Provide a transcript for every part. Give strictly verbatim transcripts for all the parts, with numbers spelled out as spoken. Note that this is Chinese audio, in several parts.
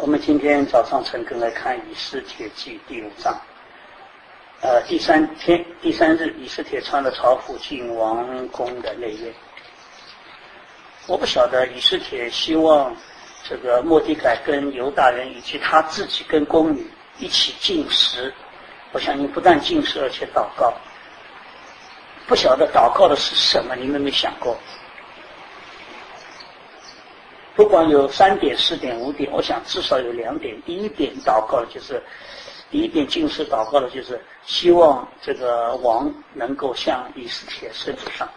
们今天早上晨更来看以斯帖记第五章。呃，第三天第三日，以斯帖穿了朝服进王宫的内院。我不晓得以斯帖希望这个末底改跟犹大人以及他自己跟宫女一起进食，我相信不但进食而且祷告。不晓得祷告的是什么，你们有没有想过？不管有三点、四点、五点，我想至少有两点。第一点祷告的就是，第一点进食祷告的就是希望这个王能够向以斯帖伸出上。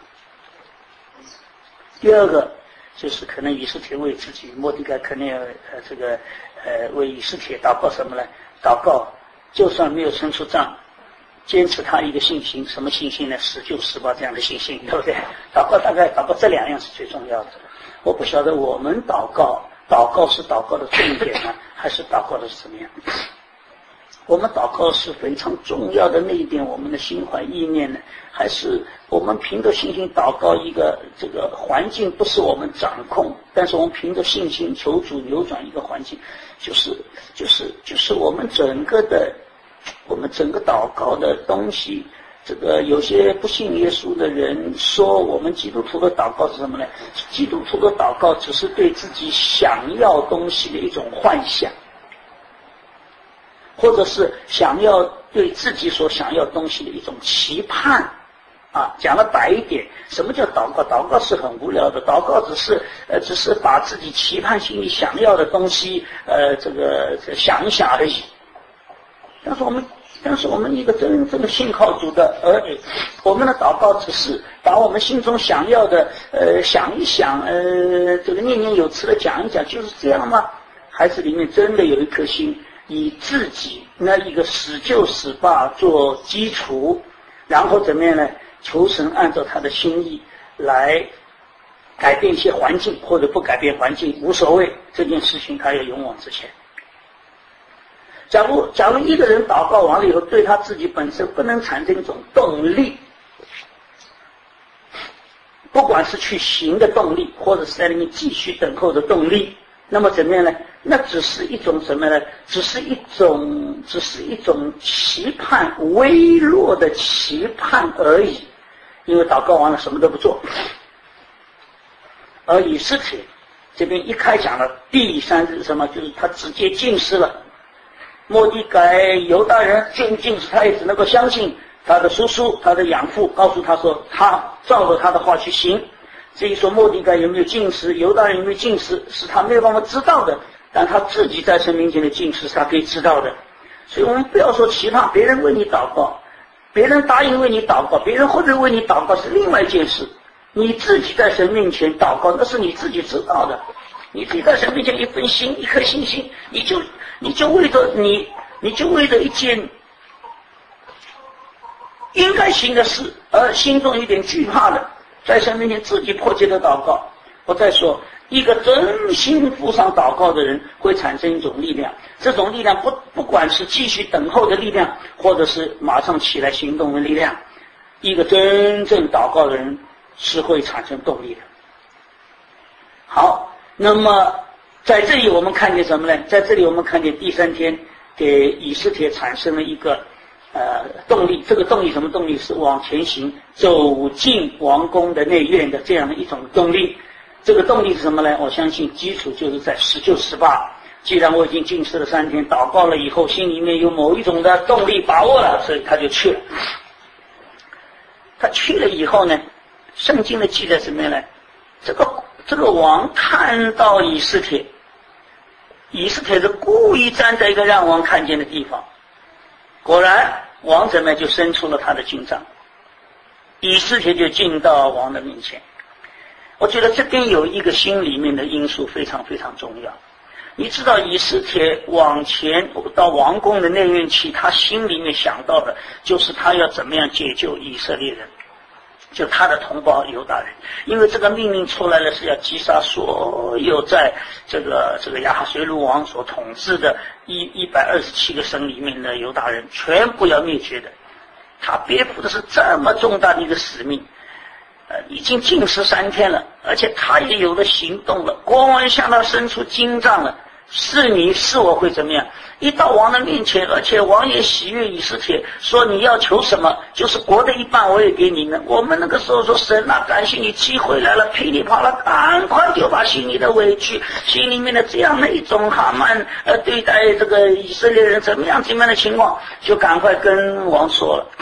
第二个就是可能以斯帖为自己，末底改肯定要呃这个呃为以斯帖祷告什么呢？祷告就算没有伸出杖，坚持他一个信心，什么信心呢？十救十吧这样的信心，对不对？祷告大概祷告这两样是最重要的。我不晓得我们祷告，祷告是祷告的重点呢，还是祷告的是怎么样？我们祷告是非常重要的那一点，我们的心怀意念呢，还是我们凭着信心祷告一个这个环境不是我们掌控，但是我们凭着信心求主扭转一个环境，就是就是就是我们整个的我们整个祷告的东西。这个有些不信耶稣的人说我们基督徒的祷告是什么呢？基督徒的祷告只是对自己想要东西的一种幻想，或者是想要对自己所想要东西的一种期盼啊。讲了白一点，什么叫祷告？祷告是很无聊的，祷告只是呃只是把自己期盼心里想要的东西呃这个想一想而已。但是我们但是我们一个真正的信靠主的儿女，我们的祷告只是把我们心中想要的呃想一想，呃这个念念有词的讲一讲，就是这样吗？还是里面真的有一颗心，以自己那一个死救死罢做基础，然后怎么样呢？求神按照他的心意来改变一些环境，或者不改变环境无所谓，这件事情他要勇往直前。假如假如一个人祷告完了以后，对他自己本身不能产生一种动力，不管是去行的动力，或者是在里面继续等候的动力，那么怎么样呢？那只是一种什么呢？只是一种只是一种期盼，微弱的期盼而已。因为祷告完了什么都不做。而以斯帖这边一开讲了第三日什么，就是他直接进食了。末底改犹大人进进士，他也只能够相信他的叔叔他的养父告诉他说他照着他的话去行。至于说末底改有没有进食，犹大人有没有进食，是他没有办法知道的，但他自己在神面前的进食是他可以知道的。所以我们不要说期盼别人为你祷告，别人答应为你祷告，别人会不会为你祷告是另外一件事，你自己在神面前祷告那是你自己知道的。你自己在神面前一份心，一颗信心，你就你就为着你你就为着一件应该行的事而心中有点惧怕的，在神面前自己迫切的祷告。我再说，一个真心付上祷告的人会产生一种力量，这种力量不不管是继续等候的力量，或者是马上起来行动的力量，一个真正祷告的人是会产生动力的。好，那么在这里我们看见什么呢？在这里我们看见第三天给以斯帖产生了一个呃动力，这个动力什么动力？是往前行，走进王宫的内院的这样的一种动力。这个动力是什么呢？我相信基础就是在十九十八。既然我已经进食了三天，祷告了以后，心里面有某一种的动力把握了，所以他就去了。他去了以后呢，圣经的记载什么呢？这个这个王看到以斯帖，以斯帖是故意站在一个让王看见的地方，果然王怎么就伸出了他的军杖，以斯帖就进到王的面前。我觉得这边有一个心里面的因素非常非常重要。你知道以斯帖往前到王宫的内院去，他心里面想到的就是他要怎么样解救以色列人，就他的同胞犹大人。因为这个命令出来了，是要击杀所有在这个这个亚哈随鲁王所统治的一一百二十七个省里面的犹大人全部要灭绝的。他背负的是这么重大的一个使命，呃，已经禁食三天了，而且他也有了行动了，国王向他伸出金杖了， 是你是我会怎么样？一到王的面前，而且王也喜悦以斯帖，说你要求什么，就是国的一半我也给你们。我们那个时候说神啊，感谢你机会来了，噼里啪啦，赶快就把心里的委屈，心里面的这样的一种哈曼呃对待这个以色列人怎么样怎么样的情况，就赶快跟王说了。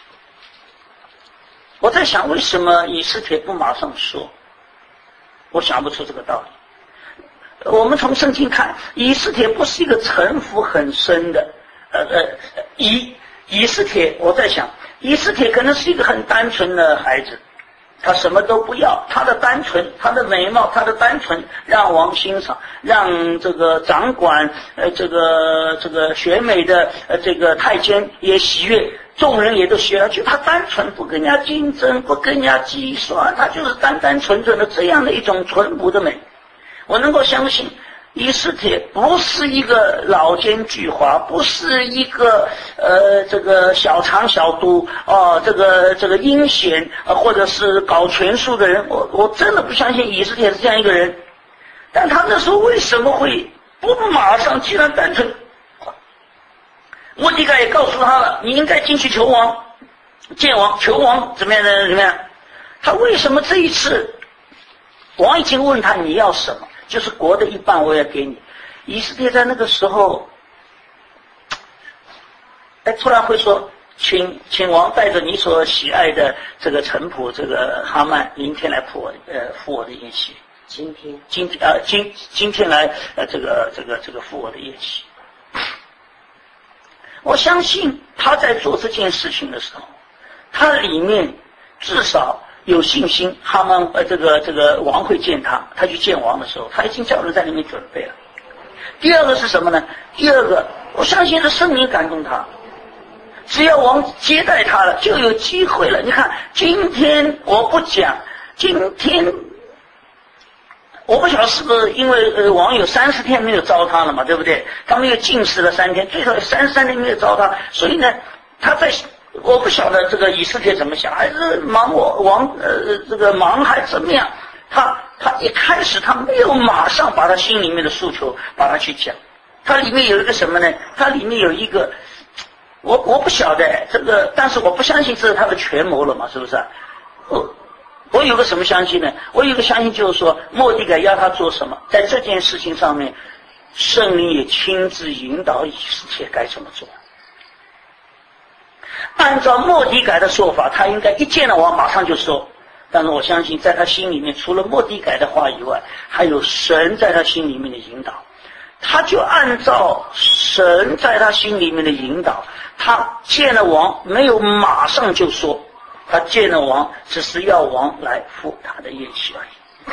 我在想，为什么以斯帖不马上说？我想不出这个道理。我们从圣经看，以斯帖不是一个城府很深的，呃呃，以以斯帖，我在想，以斯帖可能是一个很单纯的孩子，他什么都不要，他的单纯，他的美貌，他的单纯，让王欣赏，让这个掌管呃这个这个选美的呃这个太监也喜悦，众人也都喜悦，就他单纯，不跟人家竞争，不跟人家计算，他就是单单纯纯的这样的一种淳朴的美。我能够相信以斯帖不是一个老奸巨猾，不是一个呃这个小肠小肚哦，这个这个阴险呃或者是搞权术的人，我我真的不相信以斯帖是这样一个人。但他那时候为什么会不马上既然单纯？末底改也告诉他了，你应该进去求王，见王，求王怎么样的怎么样？他为什么这一次王已经问他你要什么？就是国的一半我也给你。以斯帖在那个时候，哎，突然会说，请请王带着你所喜爱的这个臣仆这个哈曼，明天来赴我呃赴我的宴席。 今天， 今天啊、呃、今今天来呃这个这个这个赴我的宴席。我相信他在做这件事情的时候，他里面至少有信心，哈曼呃这个这个王会见他，他去见王的时候，他已经叫人在里面准备了。第二个是什么呢？第二个，我相信是圣灵感动他，只要王接待他了，就有机会了。你看，今天我不讲，今天我不晓得是不是因为呃王有三十天没有招他了嘛，对不对？他们又禁食了三天，最少有三十三天没有招他，所以呢，他在。我不晓得这个以斯帖怎么想，还是忙我王呃这个忙还怎么样？他他一开始他没有马上把他心里面的诉求把他去讲，他里面有一个什么呢？他里面有一个，我我不晓得这个，但是我不相信这是他的权谋了嘛，是不是？我我有个什么相信呢？我有个相信就是说，末底改要他做什么，在这件事情上面，圣灵也亲自引导以斯帖该怎么做。按照末底改的说法，他应该一见了王马上就说，但是我相信在他心里面，除了末底改的话以外，还有神在他心里面的引导，他就按照神在他心里面的引导，他见了王没有马上就说，他见了王只是要王来赴他的宴席而已。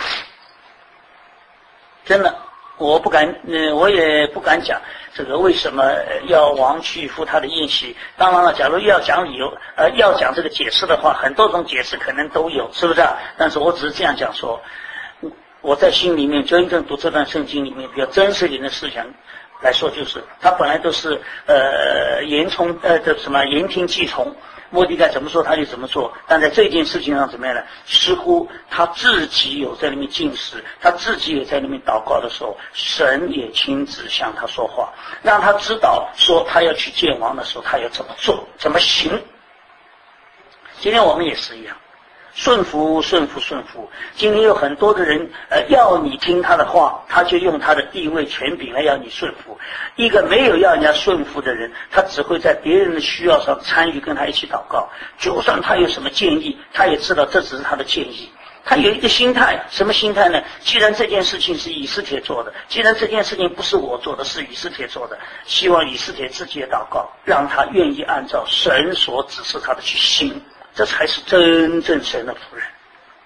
真的我不敢呃我也不敢讲这个为什么要王去赴他的宴席。当然了，假如要讲理由呃要讲这个解释的话，很多种解释可能都有，是不是啊？但是我只是这样讲说，我在心里面真正读这段圣经里面比较真实一点的思想来说，就是他本来都是呃言从呃这什么言听计从，末底改怎么说他就怎么做，但在这件事情上怎么样呢？似乎他自己有在里面进食，他自己也在里面祷告的时候，神也亲自向他说话，让他知道说他要去见王的时候他要怎么做怎么行。今天我们也是一样，顺服顺服顺服。今天有很多的人呃要你听他的话，他就用他的地位权柄来要你顺服。一个没有要人家顺服的人，他只会在别人的需要上参与，跟他一起祷告，就算他有什么建议，他也知道这只是他的建议。他有一个心态，什么心态呢？既然这件事情是以斯帖做的，既然这件事情不是我做的，是以斯帖做的，希望以斯帖自己的祷告让他愿意按照神所指示他的去行，这才是真正神的仆人。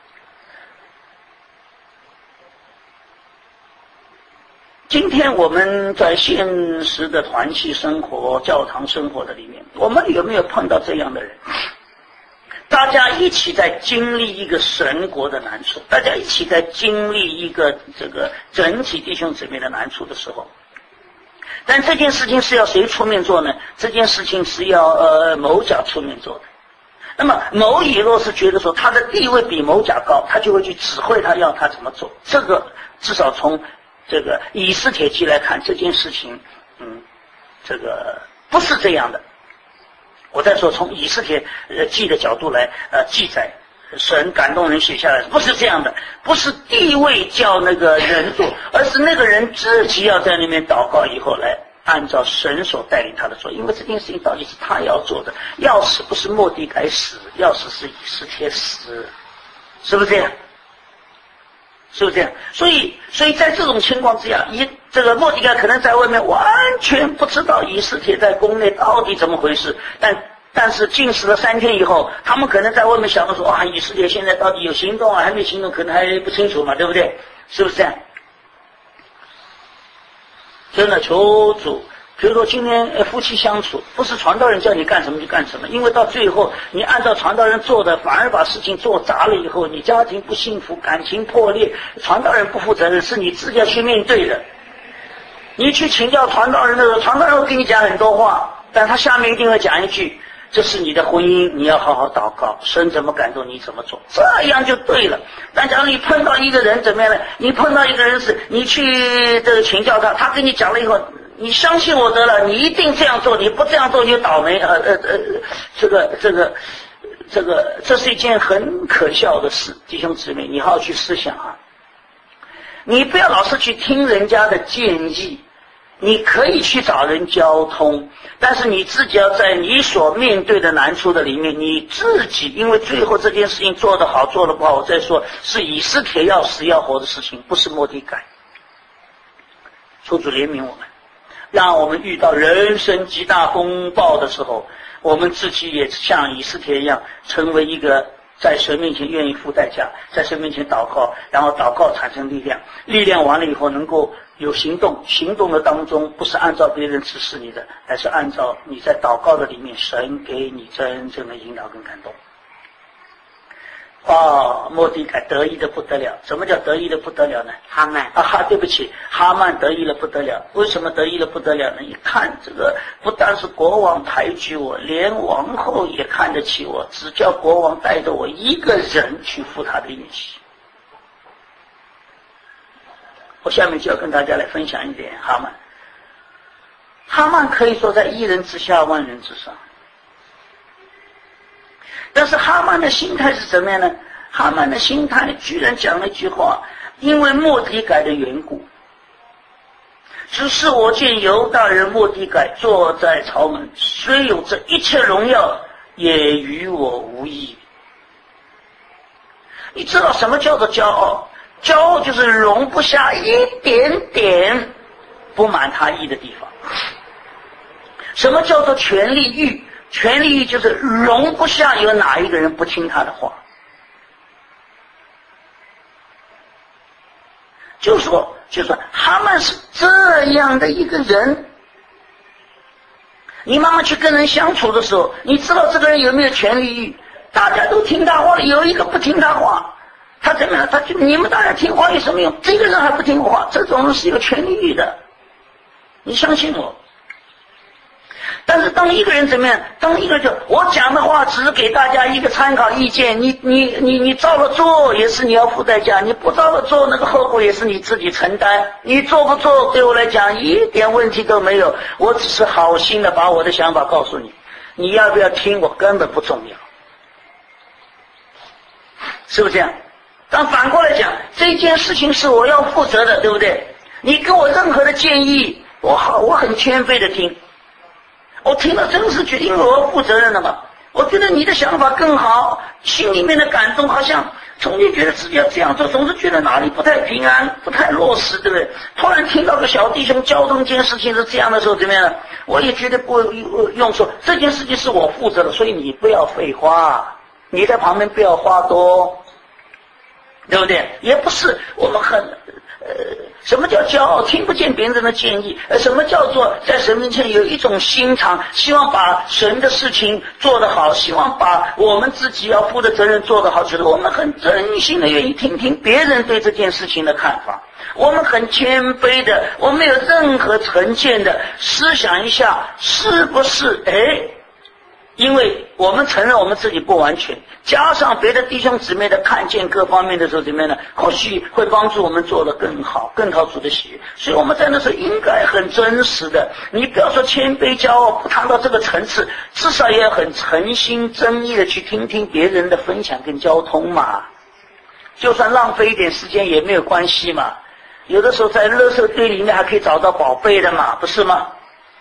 今天我们在现实的团契生活、教堂生活的里面，我们有没有碰到这样的人？大家一起在经历一个神国的难处，大家一起在经历一个这个整体弟兄姊妹的难处的时候，但这件事情是要谁出面做呢？这件事情是要呃某甲出面做的。那么某乙若是觉得说他的地位比某甲高，他就会去指挥他要他怎么做。这个至少从这个以斯帖记来看这件事情，嗯，这个不是这样的。我再说从以斯帖呃记的角度来呃记载，神感动人写下来，不是这样的，不是地位叫那个人做，而是那个人自己要在那边祷告以后来按照神所带领他的做，因为这件事情到底是他要做的，要死不是末底改死，要死是以斯帖死，是不是这样？是不是这样？所以，所以在这种情况之下，以这个末底改可能在外面完全不知道以斯帖在宫内到底怎么回事，但但是禁食了三天以后，他们可能在外面想着说啊，以斯帖现在到底有行动啊，还没行动，可能还不清楚嘛，对不对？是不是这样？真的求主，比如说今天呃夫妻相处，不是传道人叫你干什么就干什么，因为到最后你按照传道人做的，反而把事情做砸了以后，你家庭不幸福，感情破裂，传道人不负责任，是你自己要去面对的。你去请教传道人的时候，传道人会跟你讲很多话，但他下面一定会讲一句，这是你的婚姻，你要好好祷告，神怎么感动你怎么做，这样就对了。但假如你碰到一个人怎么样呢？你碰到一个人是你去这个请教他，他跟你讲了以后，你相信我得了，你一定这样做，你不这样做就倒霉。呃呃呃，这个这个这个，这是一件很可笑的事，弟兄姊妹，你好好去思想啊！你不要老是去听人家的建议，你可以去找人交通，但是你自己要在你所面对的难处的里面，你自己，因为最后这件事情做得好做得不好，我再说是以斯帖要死要活的事情，不是末底改。求主怜悯我们，让我们遇到人生极大风暴的时候，我们自己也像以斯帖一样，成为一个在神面前愿意付代价，在神面前祷告，然后祷告产生力量，力量完了以后能够有行动，行动的当中不是按照别人指示你的，而是按照你在祷告的里面神给你真正的引导跟感动。哦，末底改得意的不得了。什么叫得意的不得了呢？ 哈曼啊哈，对不起，哈曼得意了不得了。为什么得意了不得了呢？一看这个，不但是国王抬举我，连王后也看得起我，只叫国王带着我一个人去赴他的宴席。我下面就要跟大家来分享一点哈曼。哈曼可以说在一人之下，万人之上。但是哈曼的心态是怎么样呢？哈曼的心态居然讲了一句话，因为末底改的缘故，只是我见犹大人末底改坐在朝门，虽有这一切荣耀，也与我无益。你知道什么叫做骄傲？骄傲就是容不下一点点不满他意的地方。什么叫做权力欲？权力欲就是容不下有哪一个人不听他的话。就说就说哈曼是这样的一个人，你慢慢去跟人相处的时候，你知道这个人有没有权力欲？大家都听他话，有一个不听他话，他怎么样？他就你们大家听话有什么用？这个人还不听话，这种人是有权力欲的，你相信我。但是当一个人怎么样？当一个人就我讲的话只是给大家一个参考意见，你你你你照了做也是你要付代价，你不照了做那个后果也是你自己承担。你做不做对我来讲一点问题都没有，我只是好心的把我的想法告诉你，你要不要听我根本不重要，是不是这样？但反过来讲，这件事情是我要负责的，对不对？你给我任何的建议，我好我很谦卑的听。我听了真是觉得，因为我要负责任了嘛。我觉得你的想法更好，心里面的感动好像总是觉得自己要这样做，总是觉得哪里不太平安，不太落实，对不对？突然听到个小弟兄交通这件事情是这样的时候，怎么样？我也觉得不用说这件事情是我负责的，所以你不要废话，你在旁边不要话多，对不对？也不是我们很呃，什么叫骄傲？听不见别人的建议。呃，什么叫做在神面前有一种心肠，希望把神的事情做得好，希望把我们自己要负的责任做得好，觉得我们很真心的愿意听听别人对这件事情的看法，我们很谦卑的，我们没有任何成见的思想一下，是不是哎因为我们承认我们自己不完全，加上别的弟兄姊妹的看见各方面的时候，怎么样呢？或许会帮助我们做得更好，更讨主的喜悦。所以我们在那时候应该很真实的，你不要说谦卑骄傲，不谈到这个层次，至少也要很诚心真意的去听听别人的分享跟交通嘛。就算浪费一点时间也没有关系嘛。有的时候在垃圾堆里面还可以找到宝贝的嘛，不是吗？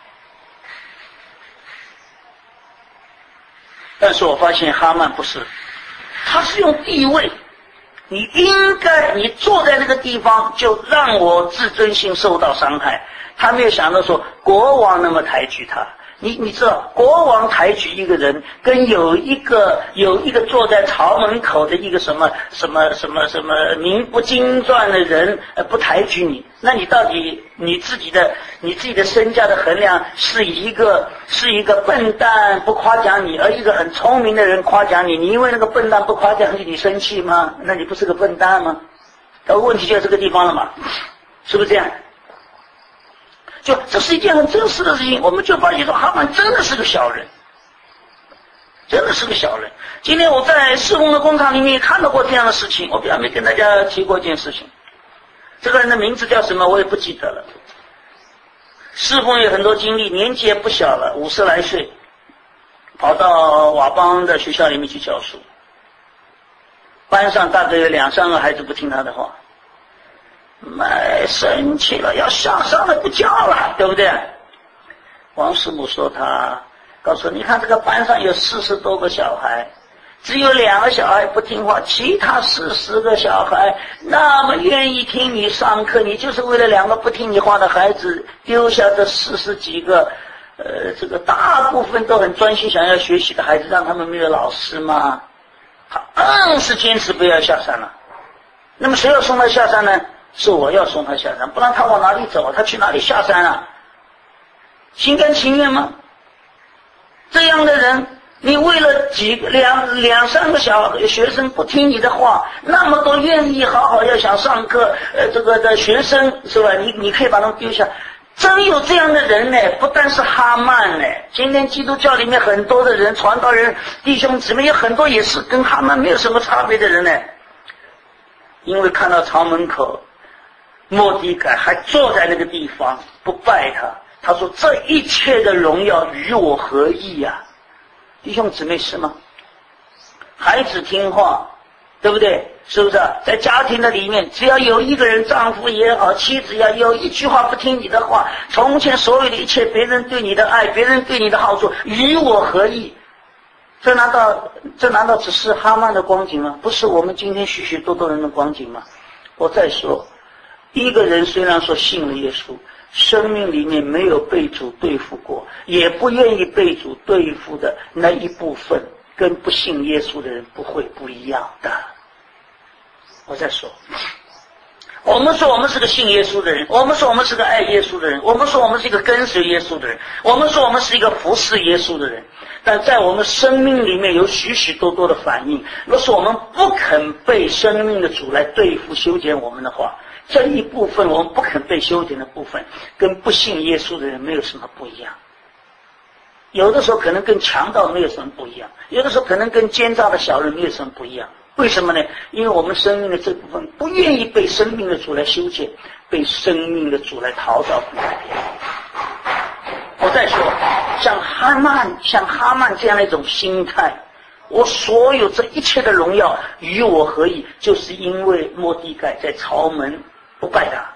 但是我发现哈曼不是，他是用地位，你应该你坐在那个地方就让我自尊心受到伤害。他没有想到说国王那么抬举他，你你知道国王抬举一个人，跟有一个有一个坐在朝门口的一个什么什么什么什么名不经传的人呃不抬举你，那你到底你自己的你自己的身价的衡量是一个是一个笨蛋不夸奖你，而一个很聪明的人夸奖你，你因为那个笨蛋不夸奖你，你生气吗？那你不是个笨蛋吗？而问题就在这个地方了嘛，是不是这样？就这是一件很真实的事情，我们就发现说哈曼真的是个小人，真的是个小人。今天我在侍奉的工厂里面也看到过这样的事情，我表妹跟大家提过一件事情，这个人的名字叫什么我也不记得了，侍奉有很多经历，年纪也不小了，五十来岁，跑到瓦邦的学校里面去教书，班上大概有两三个孩子不听他的话，买生气了，要下山了不叫了，对不对？王师母说他告诉你看这个班上有四十多个小孩，只有两个小孩不听话，其他四十个小孩那么愿意听你上课，你就是为了两个不听你话的孩子丢下这四十几个呃，这个大部分都很专心想要学习的孩子，让他们没有老师吗？他硬是坚持不要下山了。那么谁要送他下山呢？是我要送他下山，不然他往哪里走？他去哪里下山啊？心甘情愿吗？这样的人，你为了几个两两三个小学生不听你的话，那么多愿意好好要想上课呃，这个的学生是吧？你你可以把他们丢下。真有这样的人呢，不但是哈曼呢，今天基督教里面很多的人，传道人弟兄姊妹有很多也是跟哈曼没有什么差别的人呢。因为看到朝门口末底改还坐在那个地方不拜他，他说这一切的荣耀与我何异呀、啊？弟兄姊妹是吗？孩子听话，对不对？是不是、啊、在家庭的里面，只要有一个人，丈夫也好，妻子也有一句话不听你的话，从前所有的一切别人对你的爱，别人对你的好处与我何异？这难道这难道只是哈曼的光景吗？不是我们今天许许多多人的光景吗？我再说，一个人虽然说信了耶稣，生命里面没有被主对付过，也不愿意被主对付的那一部分，跟不信耶稣的人不会不一样的。我再说，我们说我们是个信耶稣的人，我们说我们是个爱耶稣的人，我们说我们是一个跟随耶稣的人，我们说我们是一个服侍耶稣的人，但在我们生命里面有许许多多的反应，若是我们不肯被生命的主来对付修剪我们的话，这一部分我们不肯被修剪的部分跟不信耶稣的人没有什么不一样，有的时候可能跟强盗没有什么不一样，有的时候可能跟奸诈的小人没有什么不一样。为什么呢？因为我们生命的这部分不愿意被生命的主来修剪，被生命的主来陶造跟改变。我再说，像哈曼像哈曼这样的一种心态，我所有这一切的荣耀与我何异？就是因为末底改在朝门不拜他。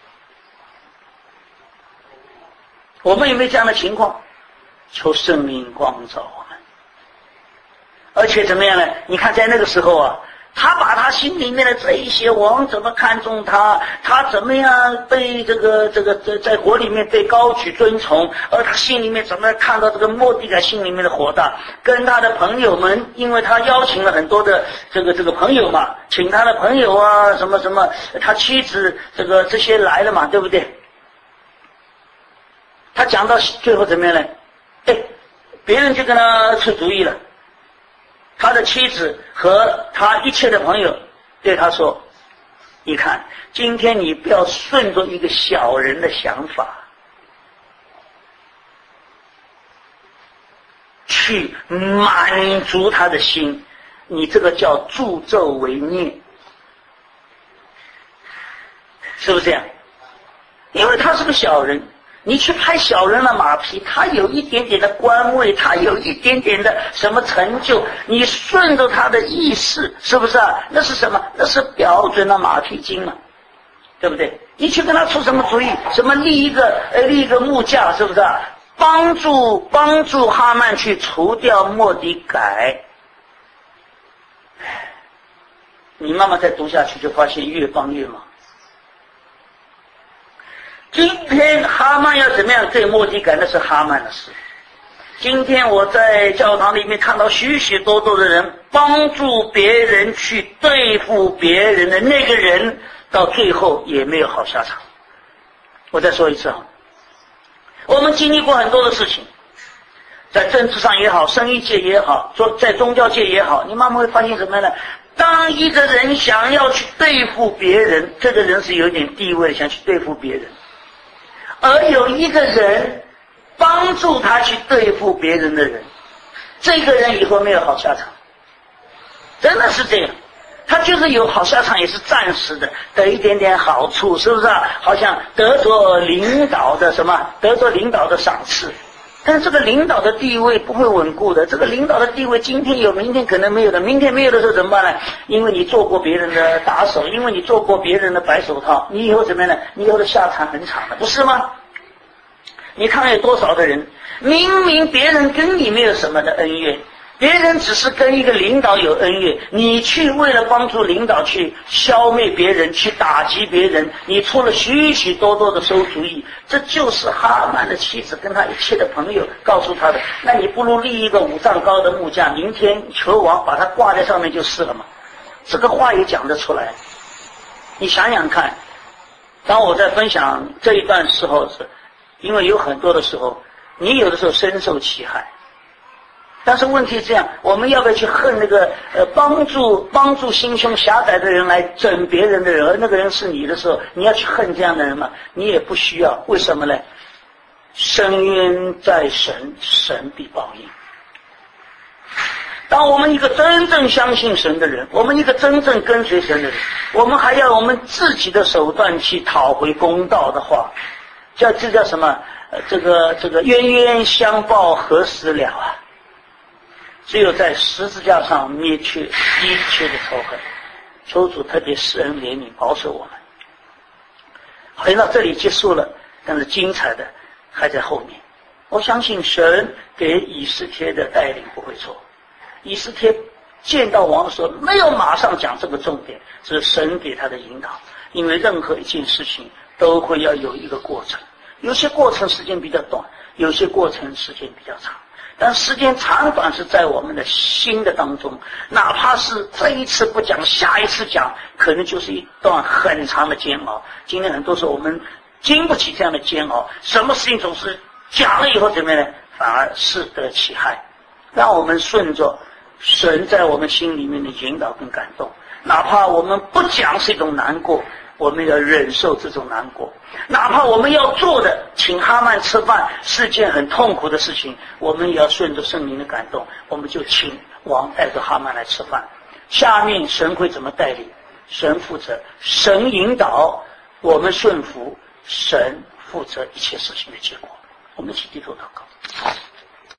我们有没有这样的情况？求圣灵光照我们。而且怎么样呢？你看在那个时候啊，他把他心里面的这一些王怎么看重他，他怎么样被这个这个在在国里面被高举尊崇，而他心里面怎么看到这个末底改心里面的火大，跟他的朋友们，因为他邀请了很多的这个这个朋友嘛，请他的朋友啊什么什么，他妻子这个这些来了嘛，对不对？他讲到最后怎么样呢？哎，别人就跟他出主意了。他的妻子和他一切的朋友对他说，你看今天你不要顺着一个小人的想法去满足他的心，你这个叫助纣为虐，是不是这样？因为他是个小人，你去拍小人的马屁，他有一点点的官位，他有一点点的什么成就，你顺着他的意识，是不是啊？那是什么？那是标准的马屁精嘛，对不对？你去跟他出什么主意？什么立一个呃立一个木架，是不是啊？帮助帮助哈曼去除掉末底改，你慢慢再读下去，就发现越帮越忙。今天哈曼要怎么样对末底改，那是哈曼的事。今天我在教堂里面看到许许多多的人帮助别人去对付别人的那个人，到最后也没有好下场。我再说一次啊，我们经历过很多的事情，在政治上也好，生意界也好，在宗教界也好，你慢慢会发现什么呢？当一个人想要去对付别人，这个人是有点地位，想去对付别人，而有一个人帮助他去对付别人的人，这个人以后没有好下场，真的是这样。他就是有好下场，也是暂时的，得一点点好处，是不是啊？好像得着领导的什么，得着领导的赏赐，但是这个领导的地位不会稳固的。这个领导的地位今天有，明天可能没有的。明天没有的时候怎么办呢？因为你做过别人的打手，因为你做过别人的白手套，你以后怎么样呢？你以后的下场很惨的，不是吗？你看有多少的人，明明别人跟你没有什么的恩怨，别人只是跟一个领导有恩怨，你去为了帮助领导去消灭别人，去打击别人，你出了许许多多的馊主意。这就是哈曼的妻子跟他一切的朋友告诉他的，那你不如立一个五丈高的木架，明天求王把它挂在上面就是了嘛。这个话也讲得出来。你想想看，当我在分享这一段时候，是因为有很多的时候你有的时候深受其害，但是问题是这样，我们要不要去恨那个呃帮助帮助心胸狭窄的人来整别人的人，而那个人是你的时候，你要去恨这样的人吗？你也不需要。为什么呢？深渊在神，神必报应。当我们一个真正相信神的人，我们一个真正跟随神的人，我们还要我们自己的手段去讨回公道的话，叫这叫什么？呃，这个这个冤冤相报何时了啊？只有在十字架上灭去一切的仇恨。求主特别施恩怜悯，保守我们。回到这里结束了，但是精彩的还在后面。我相信神给以斯帖的带领不会错。以斯帖见到王的时候，没有马上讲这个重点，这是神给他的引导。因为任何一件事情都会要有一个过程，有些过程时间比较短，有些过程时间比较长。但时间长短是在我们的心的当中，哪怕是这一次不讲，下一次讲，可能就是一段很长的煎熬。今天很多时候我们经不起这样的煎熬，什么事情总是讲了以后怎么样呢？反而适得其害。让我们顺着神在我们心里面的引导跟感动，哪怕我们不讲是一种难过，我们要忍受这种难过。哪怕我们要做的请哈曼吃饭是件很痛苦的事情，我们也要顺着圣灵的感动，我们就请王带着哈曼来吃饭。下面神会怎么带领？神负责，神引导，我们顺服，神负责一切事情的结果。我们一起低头祷告。